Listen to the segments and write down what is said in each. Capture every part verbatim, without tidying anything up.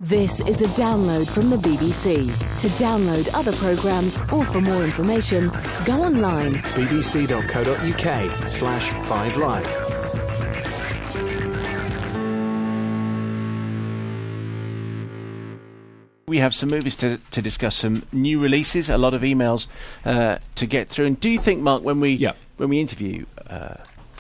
This is a download from the B B C. To download other programmes or for more information, go online. bbc.co.uk slash 5live. We have some movies to, to discuss, some new releases, a lot of emails uh, to get through. And do you think, Mark, when we yeah. when we interview, uh,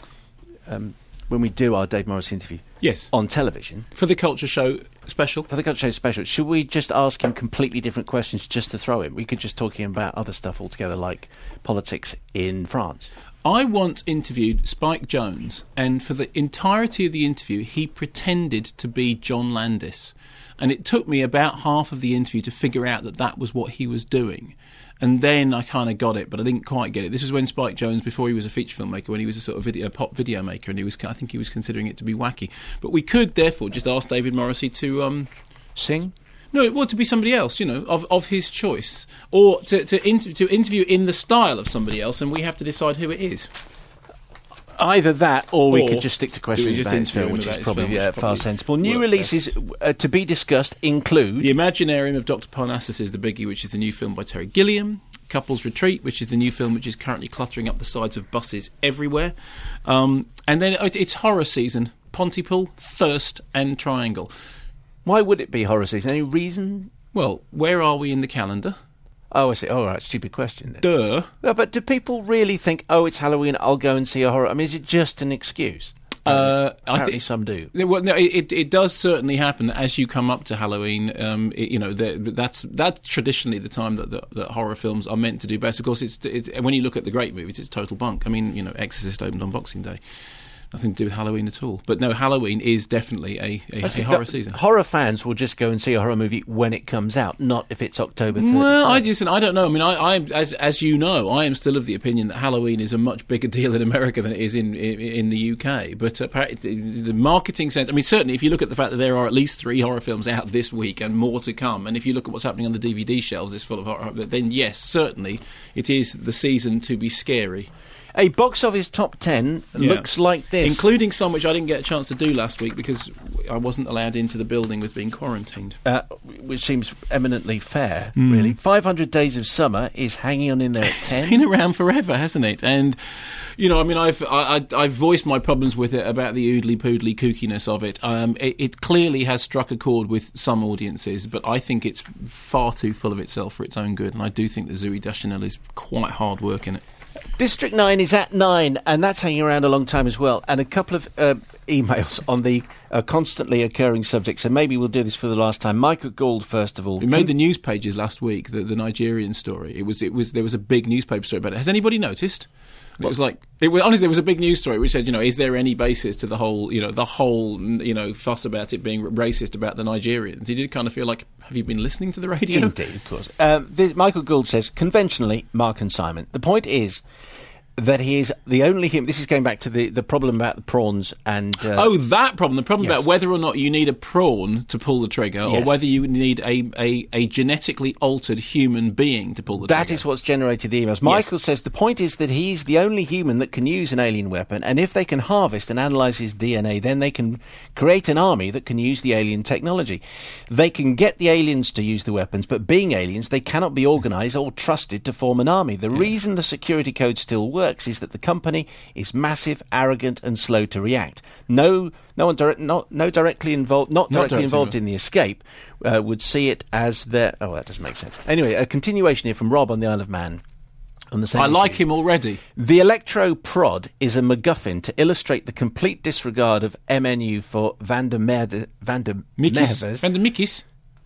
um, when we do our Dave Morris interview, yes, on television for the Culture Show special, for the Culture Show special, should we just ask him completely different questions just to throw him? We could just talk to him about other stuff altogether, like politics in France. I once interviewed Spike Jonze, and for the entirety of the interview, he pretended to be John Landis. And it took me about half of the interview to figure out that that was what he was doing. And then I kind of got it, but I didn't quite get it. This was when Spike Jonze, before he was a feature filmmaker, when he was a sort of video, pop video maker, and he was, I think he was considering it to be wacky. But we could, therefore, just ask David Morrissey to... Um, Sing? No, well, to be somebody else, you know, of, of his choice. Or to, to, inter- to interview in the style of somebody else, and we have to decide who it is. Either that, or, or we could just stick to we questions just about his film, which is probably, film, uh, which far probably sensible. New releases uh, to be discussed include... The Imaginarium of Doctor Parnassus is the biggie, which is the new film by Terry Gilliam. Couples Retreat, which is the new film which is currently cluttering up the sides of buses everywhere. Um, and then it's horror season. Pontypool, Thirst and Triangle. Why would it be horror season? Any reason? Well, where are we in the calendar? Oh, I see. Oh, right. Stupid question then. Duh. No, but do people really think, oh, it's Halloween, I'll go and see a horror? I mean, is it just an excuse? Uh, Apparently I think some do. Well, no, it it does certainly happen that as you come up to Halloween, um, it, you know, the, that's that's traditionally the time that, that, that horror films are meant to do best. Of course, it's it, when you look at the great movies, it's total bunk. I mean, you know, Exorcist opened on Boxing Day. Nothing to do with Halloween at all. But no, Halloween is definitely a, a, a horror season. Horror fans will just go and see a horror movie when it comes out, not if it's October third. Well, I just, I don't know. I mean, I, I, as as you know, I am still of the opinion that Halloween is a much bigger deal in America than it is in in, in the U K. But uh, the marketing sense, I mean, certainly if you look at the fact that there are at least three horror films out this week and more to come, and if you look at what's happening on the D V D shelves, it's full of horror, then yes, certainly it is the season to be scary. A box office top ten yeah. looks like this. Including some which I didn't get a chance to do last week because I wasn't allowed into the building with being quarantined. Uh, which seems eminently fair, mm. really. five hundred Days of Summer is hanging on in there at ten. It's been around forever, hasn't it? And, you know, I mean, I've I, I, I've voiced my problems with it about the oodly-poodly kookiness of it. Um, it. It clearly has struck a chord with some audiences, but I think it's far too full of itself for its own good, and I do think that Zooey Deschanel is quite hard work in it. District nine is at nine, and that's hanging around a long time as well. And a couple of uh, emails on the uh, constantly occurring subject, so maybe we'll do this for the last time. Michael Gould, first of all. We made the news pages last week, the, the Nigerian story. It was, it was, there was a big newspaper story about it. Has anybody noticed? It was like, it was, honestly, there was a big news story which said, you know, is there any basis to the whole, you know, the whole, you know, fuss about it being racist about the Nigerians? He did kind of feel like, have you been listening to the radio? Indeed, of course. Um, this, Michael Gould says, conventionally, Mark and Simon, the point is that he is the only human. This is going back to the, the problem about the prawns and... Uh, oh, that problem. The problem yes. about whether or not you need a prawn to pull the trigger yes. or whether you need a, a, a genetically altered human being to pull the that trigger. That is what's generated the emails. Michael yes. says the point is that he's the only human that can use an alien weapon, and if they can harvest and analyse his D N A, then they can create an army that can use the alien technology. They can get the aliens to use the weapons, but being aliens, they cannot be organised or trusted to form an army. The yeah. reason the security code still works is that the company is massive, arrogant, and slow to react. No, no one direct, not, no directly involved, not, not directly directly involved in the escape, uh, would see it as their. Oh, that doesn't make sense. Anyway, a continuation here from Rob on the Isle of Man. On the same I issue. like him already. The Electro Prod is a MacGuffin to illustrate the complete disregard of M N U for Van der Merwe. Van der Merwe. Van der Mickis.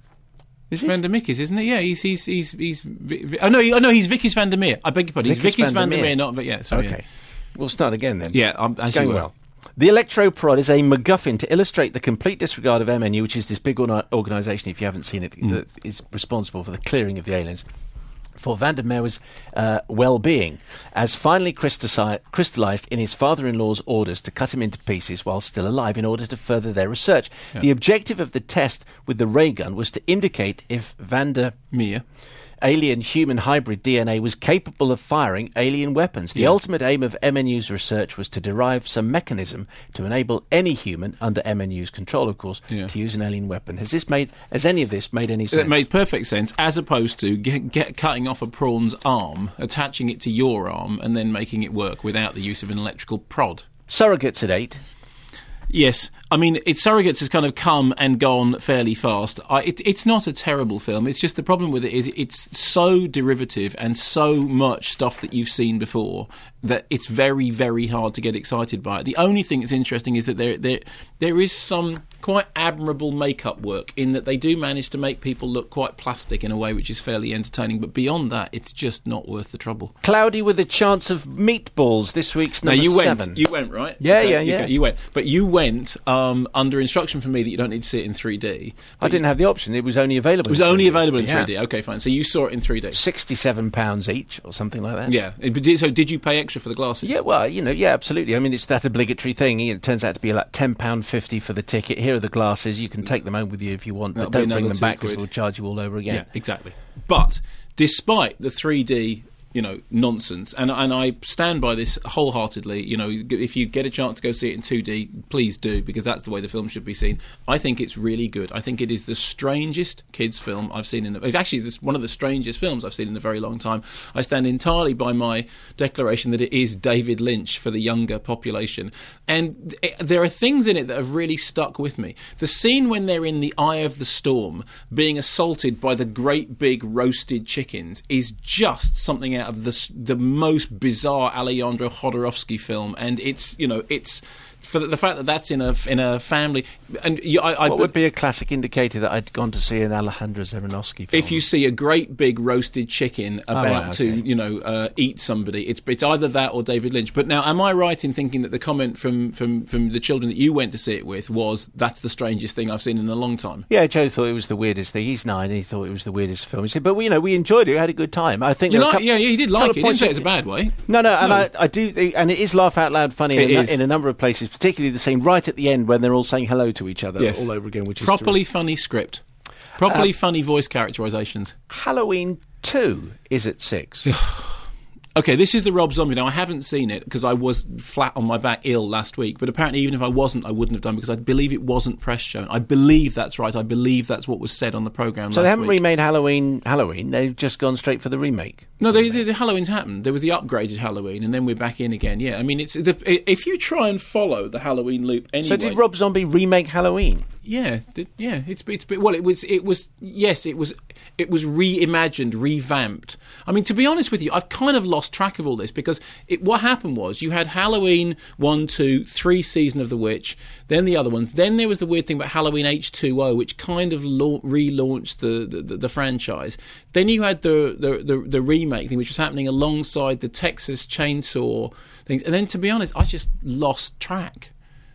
Is Van der Mickis, isn't it? Yeah, he's he's he's he's. Oh no, oh no, he's Vickis van der Meer. I beg your pardon. He's Vickis van der Meer, not. But yeah, sorry. Okay, yeah. we'll start again then. Yeah, um, as it's going you well. The Electro Prod is a MacGuffin to illustrate the complete disregard of M N U, which is this big orna- organisation, if you haven't seen it, mm. that is responsible for the clearing of the aliens, for Van der Merwe's uh, well-being, as finally crystalli- crystallised in his father-in-law's orders to cut him into pieces while still alive in order to further their research. Yeah. The objective of the test with the ray gun was to indicate if Van der Mia. Alien-human hybrid D N A was capable of firing alien weapons. The Yeah. ultimate aim of M N U's research was to derive some mechanism to enable any human, under M N U's control, of course, Yeah. to use an alien weapon. Has this made? Has any of this made any sense? It made perfect sense, as opposed to get, get cutting off a prawn's arm, attaching it to your arm, and then making it work without the use of an electrical prod. Surrogates at eight. Yes, I mean, it, Surrogates has kind of come and gone fairly fast. I, it, it's not a terrible film. It's just the problem with it is it's so derivative and so much stuff that you've seen before that it's very, very hard to get excited by it. The only thing that's interesting is that there there there is some quite admirable makeup work in that they do manage to make people look quite plastic in a way which is fairly entertaining. But beyond that, it's just not worth the trouble. Cloudy with a Chance of Meatballs, this week's number now, you seven. went, you went, right? Yeah, Okay, yeah, you, yeah. You went. But you went um, under instruction from me that you don't need to see it in three D. I didn't have the option. It was only available It was in only three D. available in Yeah. three D. Okay, fine. So you saw it in three D. sixty-seven pounds each, or something like that. Yeah. But did- So did you pay extra for the glasses? Yeah, well, you know, yeah, absolutely. I mean, it's that obligatory thing. It turns out to be like ten pounds fifty for the ticket. Here are the glasses. You can take them home with you if you want, That'll but be don't bring another them two back because quid. we'll charge you all over again. Yeah, exactly. But despite the three D, you know, nonsense, and and I stand by this wholeheartedly. You know, if you get a chance to go see it in two D, please do, because that's the way the film should be seen. I think it's really good. I think it is the strangest kids' film I've seen in. A, it's actually this one of the strangest films I've seen in a very long time. I stand entirely by my declaration that it is David Lynch for the younger population, and it, there are things in it that have really stuck with me. The scene when they're in the eye of the storm, being assaulted by the great big roasted chickens, is just something out of the the most bizarre Alejandro Jodorowsky film, and it's you know it's for the, the fact that that's in a in a family, and you, I, I What would be a classic indicator that I'd gone to see an Alejandro Jodorowsky film? if you see a great big roasted chicken about right, okay. to, you know, uh, eat somebody, it's it's either that or David Lynch. But now, am I right in thinking that the comment from, from, from the children that you went to see it with was, that's the strangest thing I've seen in a long time? Yeah, Joe thought it was the weirdest thing. He's nine and he thought it was the weirdest film. He said, but, you know, we enjoyed it. We had a good time. I think You there were a like, couple- yeah, yeah, he did like couple it. He of didn't points say that- it's a bad way. No, no, and No. I, I do, and it is laugh out loud funny It in a, is. in a number of places, particularly the scene right at the end when they're all saying hello to each other Yes. all over again, which is Properly terrific. funny script. Properly funny voice characterizations. Halloween two is at six. Okay, this is the Rob Zombie. Now, I haven't seen it because I was flat on my back ill last week, but apparently even if I wasn't, I wouldn't have done, because I believe it wasn't press shown. I believe that's right. I believe that's what was said on the programme So last they haven't week. remade Halloween. Halloween. They've just gone straight for the remake. No, they, they, the Halloween's happened. There was the upgraded Halloween, and then we're back in again. Yeah, I mean, it's the, if you try and follow the Halloween loop anyway. So did Rob Zombie remake Halloween? Yeah, th- yeah. It's it's well, it was it was yes, it was it was reimagined, revamped. I mean, to be honest with you, I've kind of lost track of all this, because it, what happened was you had Halloween one, two, three, Season of the Witch, then the other ones, then there was the weird thing about Halloween H two O, which kind of la- relaunched the, the the franchise. Then you had the the, the the remake thing, which was happening alongside the Texas Chainsaw things, and then to be honest, I just lost track.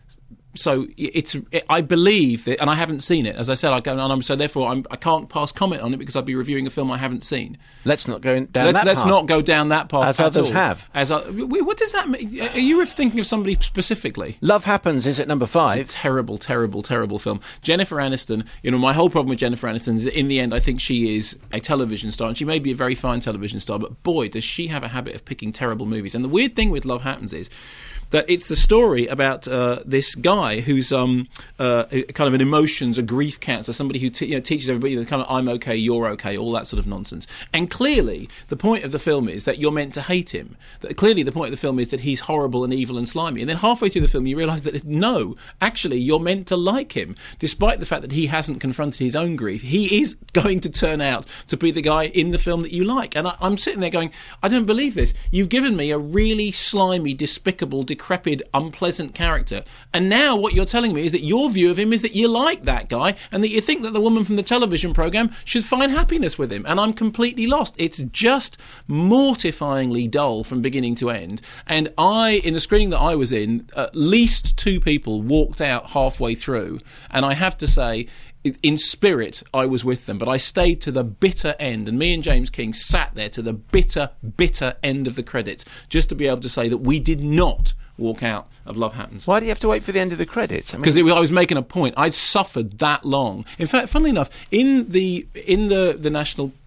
So it's, I believe that, and I haven't seen it. As I said, I go, and I'm, so therefore I'm, I can't pass comment on it because I'd be reviewing a film I haven't seen. Let's not go in, down let's that let's path. not go down that path As at others all. have. As I, wait, what does that mean? Are you thinking of somebody specifically? Love Happens is at number five. It's a terrible, terrible, terrible film. Jennifer Aniston, you know, my whole problem with Jennifer Aniston is that in the end I think she is a television star, and she may be a very fine television star, but boy, does she have a habit of picking terrible movies. And the weird thing with Love Happens is that it's the story about uh, this guy who's um, uh, kind of an emotions, a grief counselor, somebody who te- you know, teaches everybody, you know, kind of I'm okay, you're okay, all that sort of nonsense. And clearly, the point of the film is that you're meant to hate him. That clearly, the point of the film is that he's horrible and evil and slimy. And then halfway through the film, you realise that no, actually, you're meant to like him, despite the fact that he hasn't confronted his own grief. He is going to turn out to be the guy in the film that you like. And I, I'm sitting there going, I don't believe this. You've given me a really slimy, despicable, decrepit, unpleasant character, and now what you're telling me is that your view of him is that you like that guy and that you think that the woman from the television programme should find happiness with him, and I'm completely lost. It's just mortifyingly dull from beginning to end, and I, in the screening that I was in, at least two people walked out halfway through, and I have to say, in spirit, I was with them, but I stayed to the bitter end, and me and James King sat there to the bitter, bitter end of the credits, just to be able to say that we did not walk out of Love Happens. Why do you have to wait for the end of the credits? I mean, Because I was making a point. I'd suffered that long. In fact, funnily enough, in the in the, the national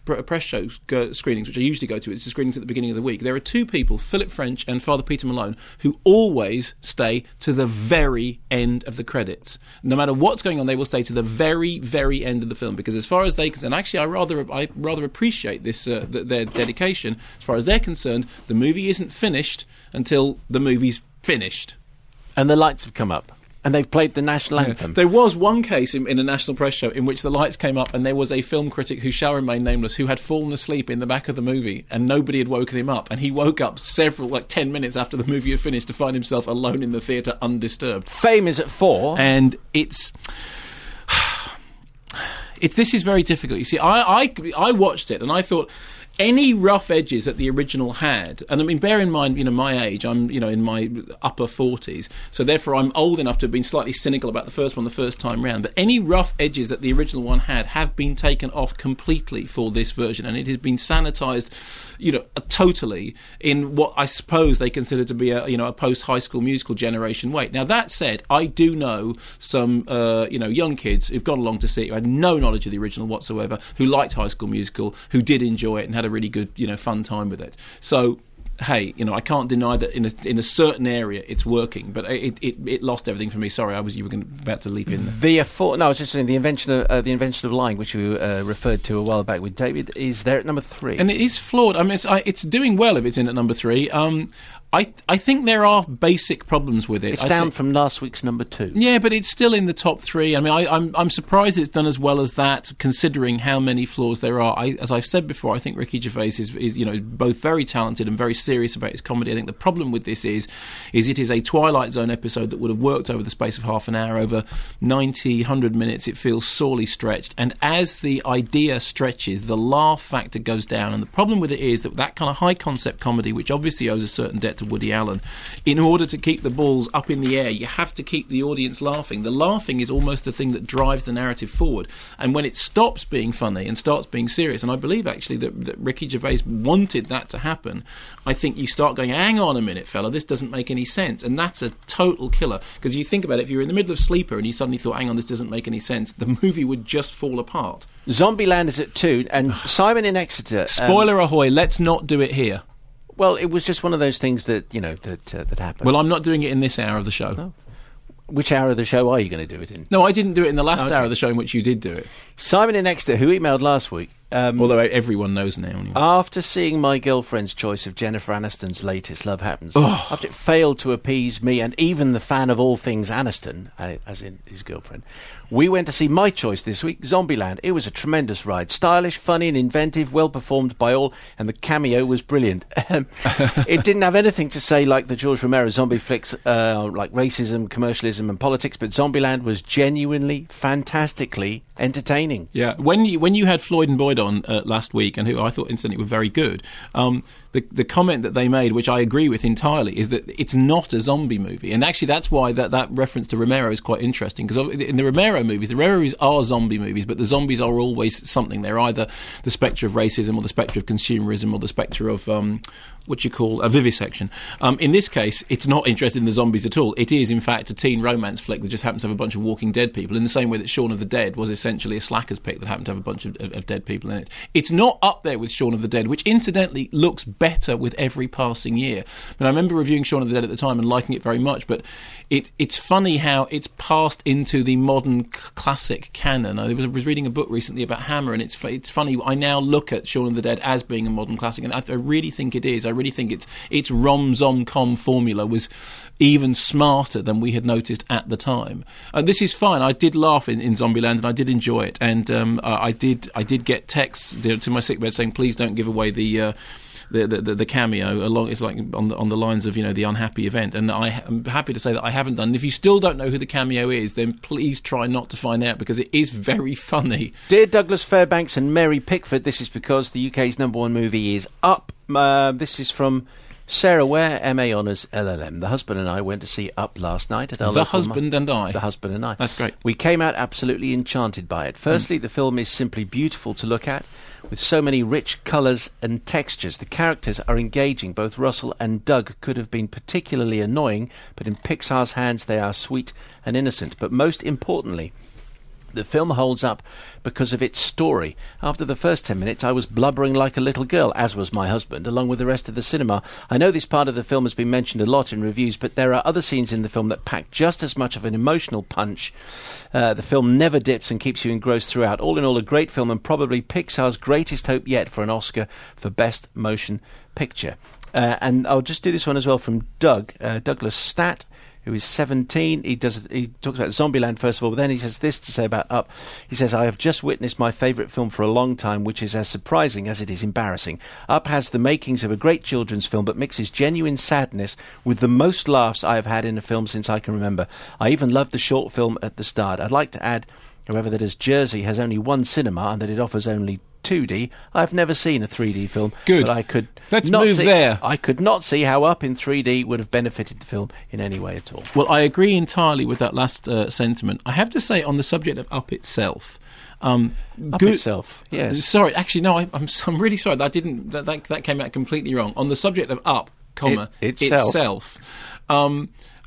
pr- press show go- screenings, which I usually go to, it's the screenings at the beginning of the week, there are two people, Philip French and Father Peter Malone, who always stay to the very end of the credits. No matter what's going on, they will stay to the very, very end of the film, because as far as they concerned, actually I rather I rather appreciate this uh, th- their dedication. As far as they're concerned, the movie isn't finished until the movie's finished. And the lights have come up. And they've played the national anthem. Yeah. There was one case in, in a national press show in which the lights came up and there was a film critic who shall remain nameless who had fallen asleep in the back of the movie and nobody had woken him up. And he woke up several, like ten minutes after the movie had finished to find himself alone in the theatre undisturbed. Fame is at four. And it's... it's this is very difficult. You see, I, I, I watched it and I thought... Any rough edges that the original had, and I mean, bear in mind, you know, my age, I'm, you know, in my upper forties, so therefore I'm old enough to have been slightly cynical about the first one the first time round, but any rough edges that the original one had have been taken off completely for this version, and it has been sanitised, you know, totally in what I suppose they consider to be a, you know, a post-High School Musical generation weight. Now, that said, I do know some, uh, you know, young kids who've gone along to see it, who had no knowledge of the original whatsoever, who liked High School Musical, who did enjoy it and had a really good, you know, fun time with it. So, hey, you know, I can't deny that in a in a certain area it's working, but it it, it lost everything for me. Sorry, I was you were going to, about to leap in there. Via four. No, I was just saying the invention of uh, the invention of lying, which you uh, referred to a while back with David, is there at number three, and it is flawed. I mean, it's, I, it's doing well if it's in at number three. Um, I I think there are basic problems with it. It's I down think, from last week's number two. Yeah, but it's still in the top three. I mean, I, I'm I'm surprised it's done as well as that, considering how many flaws there are. I, as I've said before, I think Ricky Gervais is, is you know both very talented and very serious about his comedy. I think the problem with this is is it is a Twilight Zone episode that would have worked over the space of half an hour. Over ninety, one hundred minutes, it feels sorely stretched. And as the idea stretches, the laugh factor goes down. And the problem with it is that that kind of high concept comedy, which obviously owes a certain debt to Woody Allen, in order to keep the balls up in the air, you have to keep the audience laughing. The laughing is almost the thing that drives the narrative forward. And when it stops being funny and starts being serious, and I believe actually that, that Ricky Gervais wanted that to happen, I think you start going, hang on a minute, fella, this doesn't make any sense. And that's a total killer. Because you think about it, if you're in the middle of Sleeper and you suddenly thought, hang on, this doesn't make any sense, the movie would just fall apart. Zombieland is at two, and Simon in Exeter... Spoiler um, ahoy, let's not do it here. Well, it was just one of those things that, you know, that uh, that happened. Well, I'm not doing it in this hour of the show. Oh. Which hour of the show are you going to do it in? No, I didn't do it in the last Okay. hour of the show in which you did do it. Simon in Exeter, who emailed last week... Um, Although everyone knows now. Anyway. After seeing my girlfriend's choice of Jennifer Aniston's latest Love Happens, Oh. after it failed to appease me and even the fan of all things Aniston, uh, as in his girlfriend, we went to see my choice this week, Zombieland. It was a tremendous ride. Stylish, funny and inventive, well performed by all, and the cameo was brilliant. It didn't have anything to say like the George Romero zombie flicks, uh, like racism, commercialism and politics, but Zombieland was genuinely, fantastically entertaining. Yeah, when you when you had Floyd and Boyd on uh, last week, and who I thought incidentally were very good, um, the the comment that they made, which I agree with entirely, is that it's not a zombie movie, and actually that's why that, that reference to Romero is quite interesting, because in the Romero movies, the Romero movies are zombie movies, but the zombies are always something. They're either the spectre of racism, or the spectre of consumerism, or the spectre of um, what you call a vivisection. Um, in this case, it's not interested in the zombies at all. It is, in fact, a teen romance flick that just happens to have a bunch of Walking Dead people, in the same way that Shaun of the Dead was essentially a slacker's pick that happened to have a bunch of, of, of dead people in it. It's not up there with Shaun of the Dead, which incidentally looks better with every passing year. But I remember reviewing Shaun of the Dead at the time and liking it very much, but it, it's funny how it's passed into the modern c- classic canon. I was, was reading a book recently about Hammer, and it's it's funny, I now look at Shaun of the Dead as being a modern classic, and I, I really think it is. I really think it's its rom-zom-com formula was even smarter than we had noticed at the time. Uh, this is fine. I did laugh in, in Zombieland, and I did enjoy it, and um, I, I did I did get texts to, to my sickbed saying, please don't give away the... Uh, The, the the cameo along, it's like on the on the lines of, you know, the unhappy event, and I am happy to say that I haven't done. And if you still don't know who the cameo is, then please try not to find out, because it is very funny. Dear Douglas Fairbanks and Mary Pickford, this is because the U K's number one movie is Up. Uh, this is from Sarah Ware, M A Honours, L L M. The husband and I went to see Up last night at our The local husband ma- and I. The husband and I. That's great. We came out absolutely enchanted by it. Firstly, mm. the film is simply beautiful to look at, with so many rich colours and textures. The characters are engaging. Both Russell and Doug could have been particularly annoying, but in Pixar's hands they are sweet and innocent. But most importantly, The film holds up because of its story. After the first ten minutes, I was blubbering like a little girl, as was my husband, along with the rest of the cinema. I know this part of the film has been mentioned a lot in reviews, but there are other scenes in the film that pack just as much of an emotional punch. Uh, the film never dips and keeps you engrossed throughout. All in all, a great film and probably Pixar's greatest hope yet for an Oscar for Best Motion Picture. Uh, and I'll just do this one as well from Doug, uh, Douglas Statt, who is seventeen. He does. He talks about Zombieland first of all, but then he says this to say about Up. He says, I have just witnessed my favourite film for a long time, which is as surprising as it is embarrassing. Up has the makings of a great children's film, but mixes genuine sadness with the most laughs I have had in a film since I can remember. I even loved the short film at the start. I'd like to add, however, that as Jersey has only one cinema and that it offers only two D, I've never seen a three D film. Good. But I could Let's not move see, there. I could not see how Up in three D would have benefited the film in any way at all. Well, I agree entirely with that last uh, sentiment. I have to say, on the subject of Up itself, um, Up good, itself, yes. Sorry, actually, no. I, I'm I'm really sorry. That didn't that, that that came out completely wrong. On the subject of Up, comma it, itself, itself um,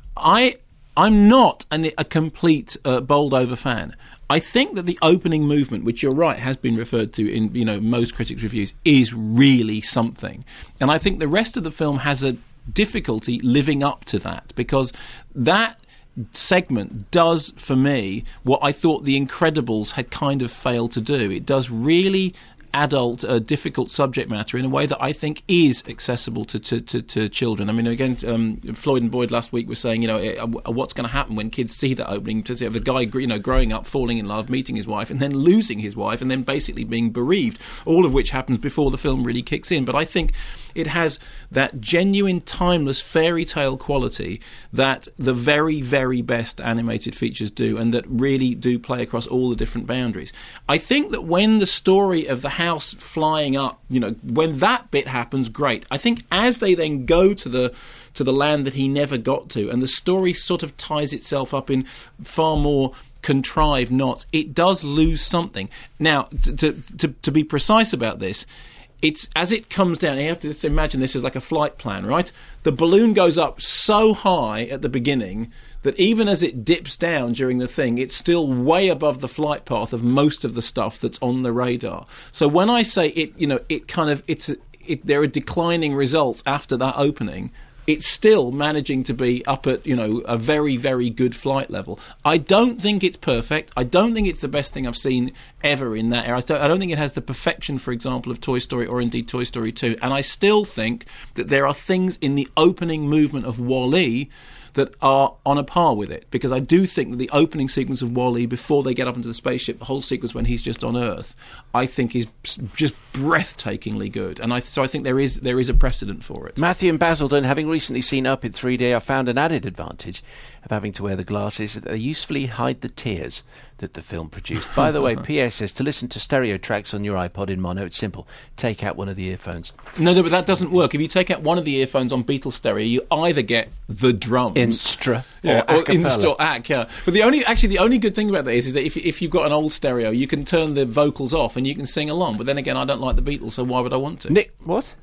I I'm not an, a complete uh, bowled over fan. I think that the opening movement, which you're right has been referred to in you know most critics' reviews, is really something. And I think the rest of the film has a difficulty living up to that, because that segment does, for me, what I thought The Incredibles had kind of failed to do. It does really adult, uh, difficult subject matter in a way that I think is accessible to, to, to, to children. I mean, again, um, Floyd and Boyd last week were saying, you know, uh, what's going to happen when kids see that opening, to see the guy, you know, growing up, falling in love, meeting his wife, and then losing his wife, and then basically being bereaved, all of which happens before the film really kicks in. But I think it has that genuine, timeless fairy tale quality that the very, very best animated features do, and that really do play across all the different boundaries. I think that when the story of the house flying up, you know, when that bit happens, great. I think as they then go to the to the land that he never got to, and the story sort of ties itself up in far more contrived knots, it does lose something. Now, to to, to, to be precise about this, it's as it comes down, you have to just imagine this as like a flight plan, right? The balloon goes up so high at the beginning that even as it dips down during the thing, it's still way above the flight path of most of the stuff that's on the radar. So when I say it, you know, it kind of, it's, it, there are declining results after that opening, it's still managing to be up at, you know, a very, very good flight level. I don't think it's perfect. I don't think it's the best thing I've seen ever in that era. I don't think it has the perfection, for example, of Toy Story or indeed Toy Story two. And I still think that there are things in the opening movement of WALL-E that are on a par with it, because I do think that the opening sequence of WALL-E before they get up into the spaceship, the whole sequence when he's just on Earth, I think is just breathtakingly good, and I, so I think there is there is a precedent for it. Matthew in Basildon, having recently seen Up in three D, I found an added advantage of having to wear the glasses that they usefully hide the tears that the film produced. By the way, P S says to listen to stereo tracks on your iPod in mono, it's simple. Take out one of the earphones. No, no, but that doesn't work. If you take out one of the earphones on Beatles stereo, you either get the drums, Instra, yeah, or, or Insta or A C, yeah. But the only, actually, the only good thing about that is, is that if if you've got an old stereo, you can turn the vocals off and you can sing along. But then again, I don't like the Beatles, so why would I want to? Nick, what?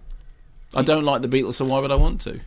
I don't like the Beatles, so why would I want to?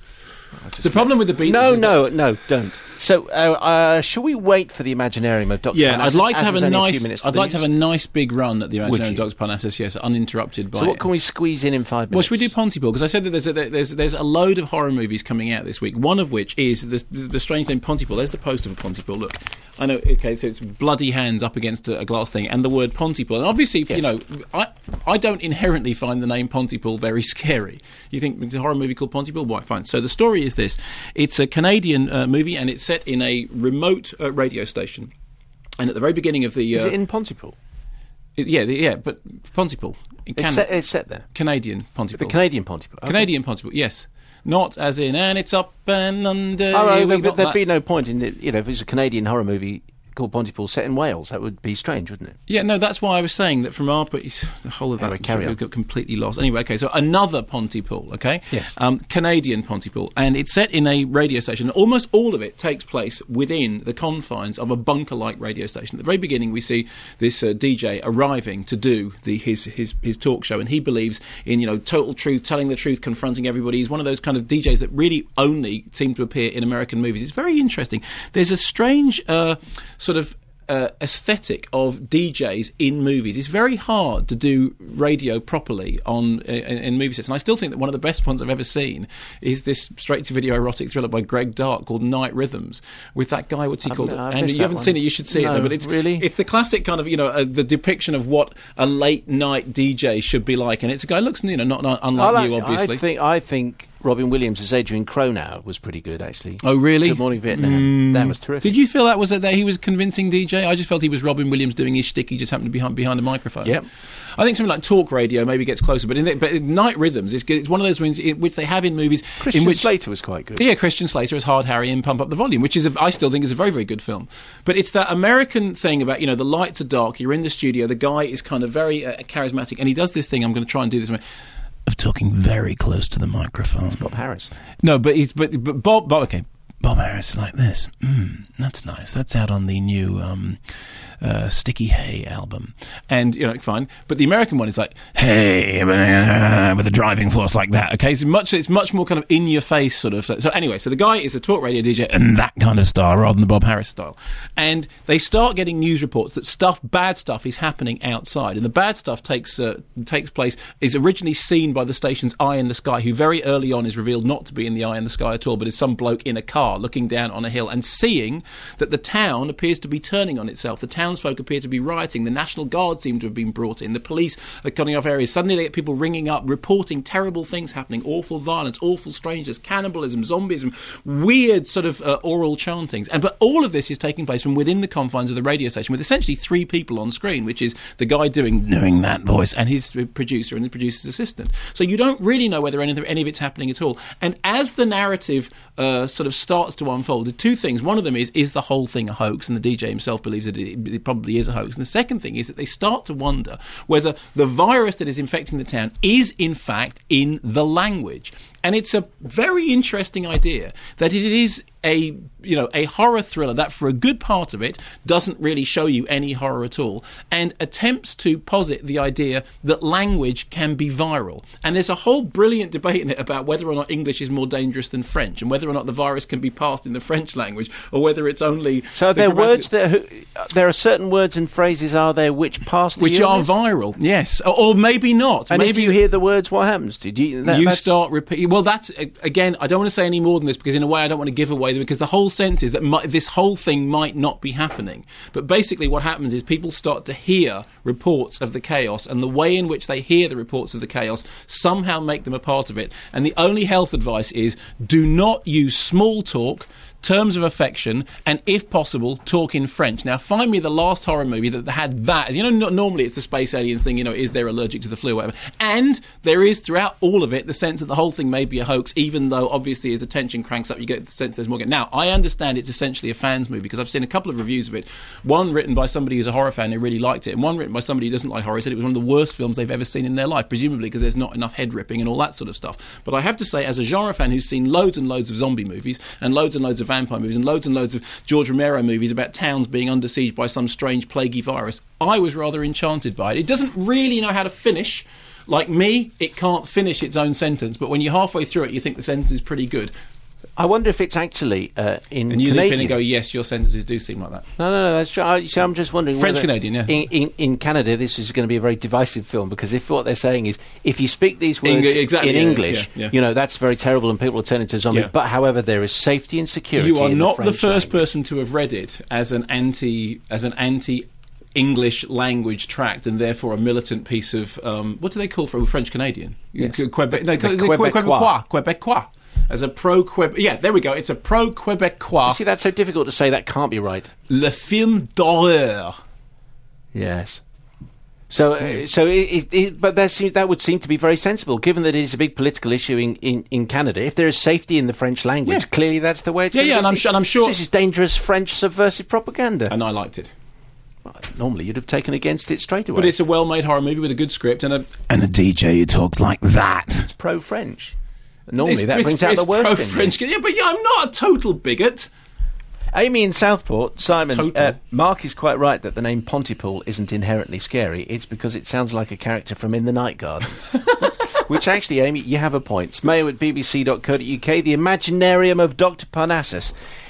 The problem with the Beatles no, is no, that no, don't. So, uh, uh, shall we wait for the Imaginarium of Doctor Yeah, Parnassus? I'd like to have As a there's only nice. few minutes I'd the like to have a news? nice big run at the Would Imaginarium you? of Doctor Parnassus. Yes, uninterrupted by. So, what can we squeeze in in five minutes? Well, should we do Pontypool? Because I said that there's a, there's there's a load of horror movies coming out this week. One of which is the the strange name Pontypool. There's the poster for Pontypool. Look, I know. Okay, so it's bloody hands up against a, a glass thing, and the word Pontypool. And obviously, Yes. you know, I I don't inherently find the name Pontypool very scary. You think it's a horror movie called Pontypool? Why, fine. So the story is this: it's a Canadian uh, movie, and it's set in a remote uh, radio station. And at the very beginning of the, uh, Is it in Pontypool? it- yeah, the, yeah, but Pontypool, in It's Canada, set, it's set there. Canadian Pontypool, The Canadian Pontypool. Okay. Canadian Pontypool, yes. Not as in, and it's up and under. Oh, here oh, we there, got there'd that. be no point in it. You know, if it's a Canadian horror movie called Pontypool set in Wales, that would be strange, wouldn't it? Yeah, no, that's why I was saying that from our point, the whole of that Anyway, carry on. got completely lost. Anyway, okay, so another Pontypool, okay? Yes. Um, Canadian Pontypool, and it's set in a radio station. Almost all of it takes place within the confines of a bunker-like radio station. At the very beginning, we see this uh, D J arriving to do the his, his his talk show, and he believes in, you know, total truth, telling the truth, confronting everybody. He's one of those kind of D Js that really only seem to appear in American movies. It's very interesting. There's a strange uh, sort of uh, aesthetic of D Js in movies. It's very hard to do radio properly on in, in movie sets, and I still think that one of the best ones I've ever seen is this straight-to-video erotic thriller by Greg Dark called Night Rhythms, with that guy, what's he I've called? no- I've And missed you that haven't one. seen it, you should see No, it, though. But it's really? it's the classic kind of, you know, uh, the depiction of what a late-night D J should be like, and it's a guy who looks, you know, not, not unlike I like- you, obviously. I think I think Robin Williams as Adrian Cronau was pretty good, actually. Oh, really? Good Morning Vietnam. That was terrific. Did you feel that was that he was convincing D J? I just felt he was Robin Williams doing his shtick. He just happened to be behind, behind a microphone. Yep. I think something like talk radio maybe gets closer, but in the, but in Night Rhythms, it's, good. It's one of those ones in which they have in movies Christian in which Slater was quite good. Yeah, Christian Slater as Hard Harry in Pump Up the Volume, which is a, I still think is a very, very good film. But it's that American thing about, you know, the lights are dark, you're in the studio, the guy is kind of very uh, charismatic, and he does this thing. I'm going to try and do this. Of talking very close to the microphone. Bob Harris. No, but he's but, but Bob, Bob. Okay, Bob Harris is like this. Mm, that's nice. That's out on the new um, uh, Sticky Hay album, and you know, fine. But the American one is like, hey, uh, with a driving force like that. Okay, so much. It's much more kind of in your face sort of. So anyway, so the guy is a talk radio D J and that kind of style rather than the Bob Harris style. And they start getting news reports that stuff, bad stuff, is happening outside, and the bad stuff takes uh, takes place is originally seen by the station's Eye in the Sky, who very early on is revealed not to be in the Eye in the Sky at all, but is some bloke in a car looking down on a hill and seeing that the town appears to be turning on itself. The townsfolk appear to be rioting. The National Guard seem to have been brought in. The police are cutting off areas. Suddenly they get people ringing up, reporting terrible things happening, awful violence, awful strangeness, cannibalism, zombieism, weird sort of uh, oral chantings. And but all of this is taking place from within the confines of the radio station with essentially three people on screen, which is the guy doing, doing that voice and his producer and the producer's assistant. So you don't really know whether any of, any of it's happening at all. And as the narrative uh, sort of starts to unfold, the two things, one of them is, is the whole thing a hoax? And the D J himself believes that it, it probably is a hoax. And the second thing is that they start to wonder whether the virus that is infecting the town is in fact in the language. And it's a very interesting idea that it is a, you know, a horror thriller that for a good part of it doesn't really show you any horror at all, and attempts to posit the idea that language can be viral. And there's a whole brilliant debate in it about whether or not English is more dangerous than French, and whether or not the virus can be passed in the French language, or whether it's only... So there are words that who, there are certain words and phrases, are there, which pass the Which illness? are viral, yes. Or, or maybe not. And maybe if you hear the words, what happens? Did you? That, you that's- start repeating. Well, that's again. I don't want to say any more than this because, in a way, I don't want to give away them, because the whole sense is that mi- this whole thing might not be happening. But basically, what happens is people start to hear reports of the chaos, and the way in which they hear the reports of the chaos somehow make them a part of it. And the only health advice is: do not use small talk, terms of affection, and if possible, talk in French. Now, find me the last horror movie that had that. You know, no, normally it's the space aliens thing, you know, is there allergic to the flu or whatever. And there is, throughout all of it, the sense that the whole thing may be a hoax, even though, obviously, as the tension cranks up, you get the sense there's more. Now, I understand it's essentially a fan's movie, because I've seen a couple of reviews of it. One written by somebody who's a horror fan who really liked it, and one written by somebody who doesn't like horror, said it was one of the worst films they've ever seen in their life, presumably because there's not enough head-ripping and all that sort of stuff. But I have to say, as a genre fan who's seen loads and loads of zombie movies, and loads and loads of vampire movies, and loads and loads of George Romero movies about towns being under siege by some strange plaguey virus, I was rather enchanted by it. It doesn't really know how to finish. Like me, it can't finish its own sentence, but when you're halfway through it, you think the sentence is pretty good. I wonder if it's actually uh, in And you Canadian. leap in and go, yes, your sentences do seem like that. No, no, no. That's true. I, so I'm just wondering. French whether Canadian, yeah. In, in, in Canada, this is going to be a very divisive film, because if what they're saying is, if you speak these words Eng- exactly, in yeah, English, yeah, yeah. you know, that's very terrible, and people will turn into zombies. Yeah. But however, there is safety and security. You are in not the, the French first language. person to have read it as an anti as an anti English language tract, and therefore a militant piece of um, what do they call for a French Canadian? Yes. Quebec, no, The Quebecois. Quebecois. Quebecois. As a pro-Quebec... Yeah, there we go. It's a pro-Quebecois. See, that's so difficult to say. That can't be right. Le film d'horreur. Yes. So, uh, so, it, it, it, but that seems, that would seem to be very sensible, given that it is a big political issue in, in, in Canada. If there is safety in the French language, Yeah. clearly that's the way it's Yeah, going yeah, to and be I'm seen. sure- and I'm sure- So this is dangerous French subversive propaganda. And I liked it. Well, normally, you'd have taken against it straight away. But it's a well-made horror movie with a good script and a... And a D J who talks like that. It's pro-French. Normally, It's- that it's- brings out it's the worst in you. pro-French. Yeah, but yeah, I'm not a total bigot. Amy in Southport, Simon, Total. uh, Mark is quite right that the name Pontypool isn't inherently scary. It's because it sounds like a character from In the Night Garden. Which actually, Amy, you have a point. Smayo at b b c dot co dot u k, the Imaginarium of Doctor Parnassus.